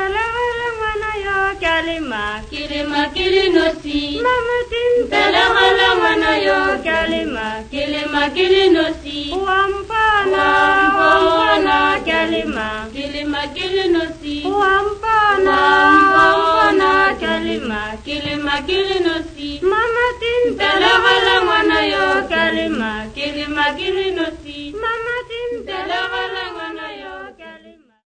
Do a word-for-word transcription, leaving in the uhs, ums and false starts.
Telegalamana yo kalima. Kilima kilinosi. Mama tin Telegalamana yo kalima. Kilima kilinosi. Wampana wampana kalima. Kilima kilinosi. Wampana wampana kalima. Kilima kilinosi. Mama tin